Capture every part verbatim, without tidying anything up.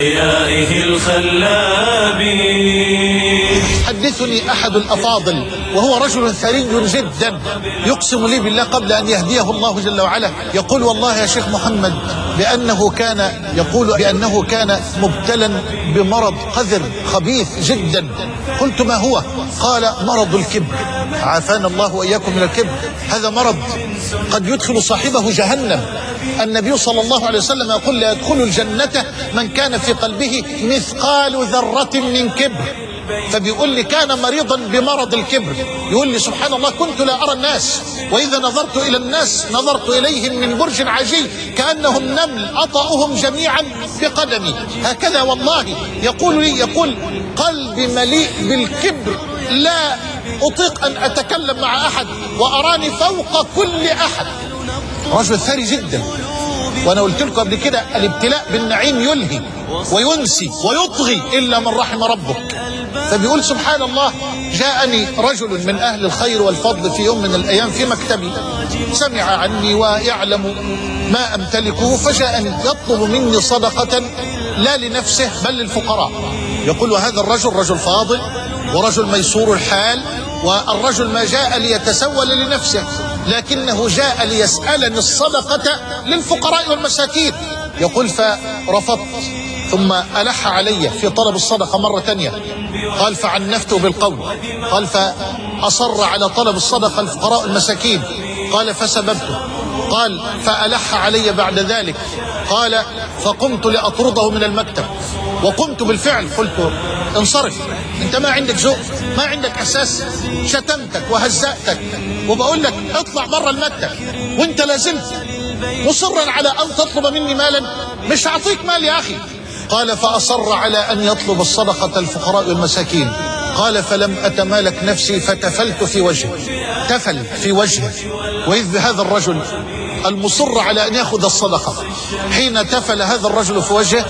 يائه الخلاب. حدثني أحد الأفاضل وهو رجل ثري جدا، يقسم لي بالله قبل أن يهديه الله جل وعلا، يقول: والله يا شيخ محمد بأنه كان يقول بأنه كان مبتلا بمرض قذر خبيث جدا. قلت: ما هو؟ قال: مرض الكبر. عافانا الله وإياكم من الكبر. هذا مرض قد يدخل صاحبه جهنم. النبي صلى الله عليه وسلم يقول: لا يدخل الجنة من كان في قلبه مثقال ذرة من كبر. فبيقول لي كان مريضا بمرض الكبر، يقول لي: سبحان الله، كنت لا أرى الناس، وإذا نظرت إلى الناس نظرت إليهم من برج عجيب كأنهم نمل أطأهم جميعا بقدمي. هكذا والله يقول لي، يقول: قلبي مليء بالكبر، لا أطيق أن أتكلم مع أحد وأراني فوق كل أحد. رجل ثري جدا. وأنا قلت لكم قبل كده: الابتلاء بالنعيم يلهي وينسي ويطغي إلا من رحم ربك. فبيقول: سبحان الله، جاءني رجل من أهل الخير والفضل في يوم من الأيام في مكتبي، سمع عني ويعلم ما أمتلكه، فجاءني يطلب مني صدقة لا لنفسه بل للفقراء. يقول: وهذا الرجل رجل فاضل ورجل ميسور الحال، والرجل ما جاء ليتسول لنفسه لكنه جاء ليسألني الصدقة للفقراء والمساكين. يقول: فرفضت، ثم ألح علي في طلب الصدقة مرة تانية. قال: فعنفته بالقول. قال: فأصر على طلب الصدقة الفقراء المساكين. قال: فسببته. قال: فألح علي بعد ذلك. قال: فقمت لأطرده من المكتب، وقمت بالفعل. قلت: انصرف، انت ما عندك ذوق، ما عندك أساس، شتمتك وهزأتك وبقول لك اطلع بره المكتب وانت لازلت مصرا على أن تطلب مني مالا. مش هعطيك مال يا أخي. قال: فأصر على أن يطلب الصدقة الفقراء والمساكين. قال: فلم أتمالك نفسي فتفلت في وجهه. تفل في وجهه، وإذ بهذا الرجل المصر على أن يأخذ الصدقة، حين تفل هذا الرجل في وجهه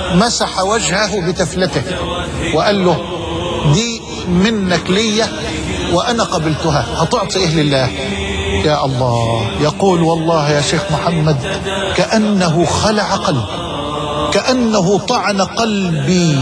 مسح وجهه بتفلته وقال له: دي منك ليا وأنا قبلتها، هتعطي إيه لله؟ يا الله. يقول: والله يا شيخ محمد كأنه خلع قلبي، كأنه طعن قلبي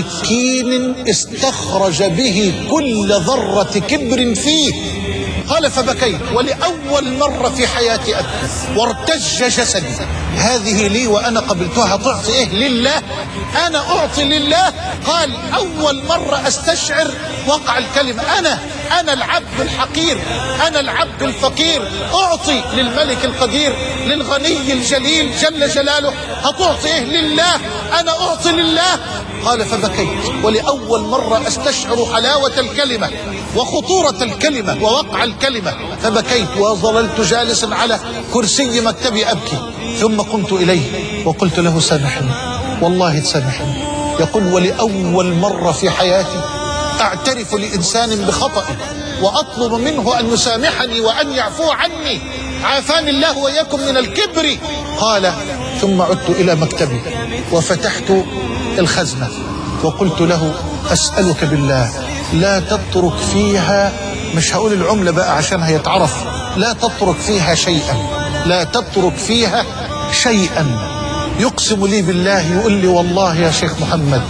بسكين استخرج به كل ذرة كبر فيه. قال: فبكيت، ولأول مرة في حياتي أبكي وارتج جسدي. هذه لي وأنا قبلتها، تعطي إيه لله؟ أنا أعطي لله. قال: أول مرة أستشعر وقع الكلمة، أنا أنا العبد الحقير، أنا العبد الفقير، أعطي للملك القدير، للغني الجليل جل جلاله. هتعطي إيه لله؟ أنا أعطي لله. قال: فبكيت، ولأول مرة أستشعر حلاوة الكلمة وخطورة الكلمة ووقع الكلمة، فبكيت وظللت جالسا على كرسي مكتبي أبكي. ثم قمت إليه وقلت له: سامحني، والله تسامحني. يقول: ولأول مرة في حياتي أعترف لإنسان بخطئي وأطلب منه أن يسامحني وأن يعفو عني. عافاني الله وإياكم من الكبر. قال: ثم عدت إلى مكتبي وفتحت الخزنة وقلت له: أسألك بالله لا تترك فيها، مش هقول العملة بقى عشان هيتعرف، لا تترك فيها شيئا، لا تترك فيها شيئا. يقسم لي بالله، يقول لي: والله يا شيخ محمد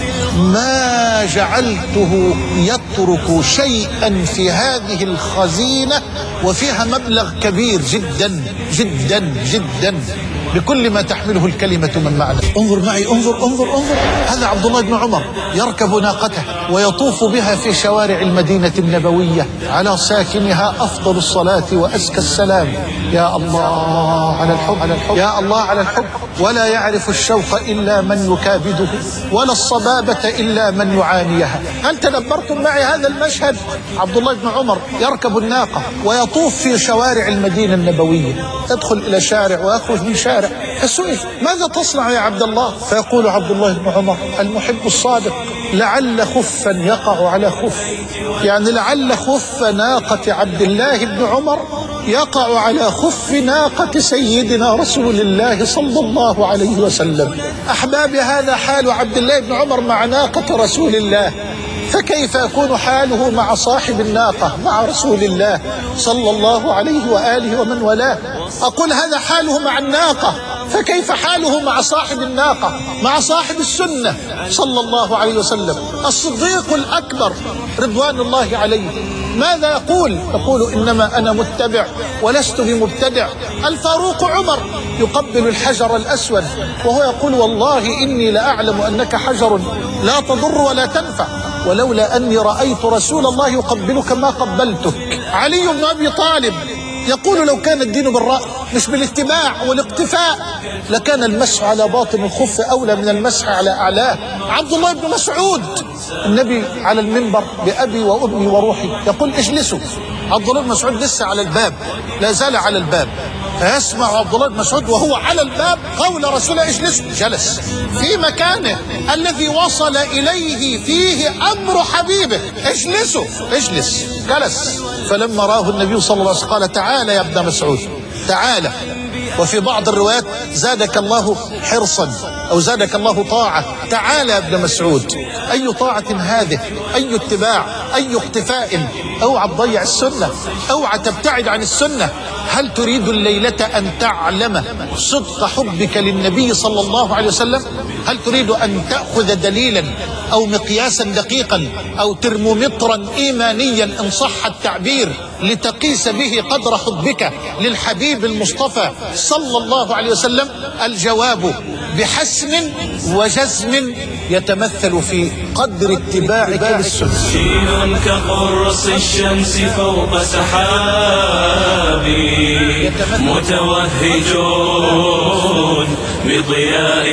ما جعلته يترك شيئا في هذه الخزينة، وفيها مبلغ كبير جدا جدا جدا بكل ما تحمله الكلمة من معنى. انظر معي، انظر انظر انظر. هذا عبد الله بن عمر يركب ناقته ويطوف بها في شوارع المدينة النبوية على ساكنها أفضل الصلاة وأزكى السلام. يا الله على الحب، على الحب، يا الله على الحب. ولا يعرف الشوق إلا من يكابده، ولا الصبابة إلا من يعانيها. هل تدبرتم معي هذا المشهد؟ عبد الله بن عمر يركب الناقة ويطوف في شوارع المدينة النبوية، يدخل إلى شارع ويخرج من شارع. فسئل: ماذا تصنع يا عبد الله؟ فيقول عبد الله بن عمر المحب الصادق: لعل خفا يقع على خف، يعني لعل خف ناقة عبد الله بن عمر يقع على خف ناقة سيدنا رسول الله صلى الله عليه وسلم. أحبابي، هذا حال عبد الله بن عمر مع ناقة رسول الله. فكيف يكون حاله مع صاحب الناقة مع رسول الله صلى الله عليه وآله ومن والاه؟ أقول هذا حاله مع الناقة، فكيف حاله مع صاحب الناقة مع صاحب السنة صلى الله عليه وسلم؟ الصديق الأكبر رضوان الله عليه ماذا يقول؟ يقول إنما أنا متبع ولست بمبتدع. الفاروق عمر يقبل الحجر الأسود وهو يقول والله إني لأعلم أنك حجر لا تضر ولا تنفع، ولولا أني رأيت رسول الله يقبلك ما قبلتك. علي بن أبي طالب يقول لو كان الدين بالرأي مش بالاتباع والاقتفاء لكان المسح على باطن الخف أولى من المسح على أعلاه. عبد الله بن مسعود النبي على المنبر بأبي وأمي وروحي يقول اجلسوا. عبد الله بن مسعود لسه على الباب، لا زال على الباب، فيسمع عبد الله بن مسعود وهو على الباب قول رسول الله اجلسوا، جلس في مكانه الذي وصل إليه فيه أمر حبيبه، اجلسوا اجلس، جلس. فلما راه النبي صلى الله عليه وسلم قال تعالى يا ابن مسعود تعالى. وفي بعض الروايات زادك الله حرصا أو زادك الله طاعة، تعالى يا ابن مسعود. أي طاعة هذه؟ أي اتباع؟ أي اقتفاء؟ اوعى تضيع السنة، اوعى تبتعد عن السنة. هل تريد الليلة أن تعلم صدق حبك للنبي صلى الله عليه وسلم؟ هل تريد أن تأخذ دليلا أو مقياسا دقيقا أو ترمومترا إيمانيا إن صح التعبير لتقيس به قدر حبك للحبيب المصطفى صلى الله عليه وسلم؟ الجواب بحسم وجزم يتمثل في قدر اتباعك للسنة. شين كقرص الشمس فوق سحاب متوهجون بضياء